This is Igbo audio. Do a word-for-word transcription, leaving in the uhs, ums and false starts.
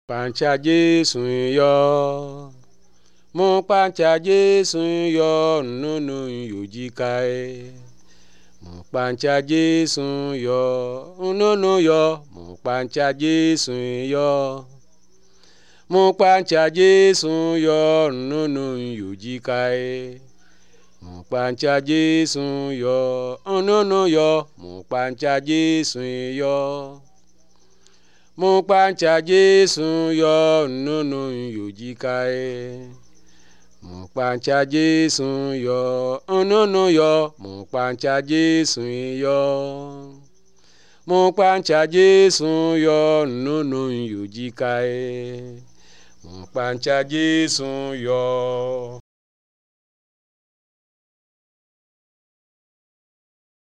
Pancha Jésù yọ, mo pancha Jésù yọ, nunu yojikai. Mo pancha Jésù yọ, nunu yọ, mo pancha Jésù yọ. Mo pancha Jésù yọ, nunu yojikai. Mo pancha Jésù yọ, nunu yọ, mo pancha Jésù yọ. Mo pancha Jésù yọ, nunu yojikai. Mo pancha Jésù yọ, nunu yọ, mo pancha Jésù yọ. Mo pancha Jésù yọ, nunu yojikai. Mo pancha Jésù yọ.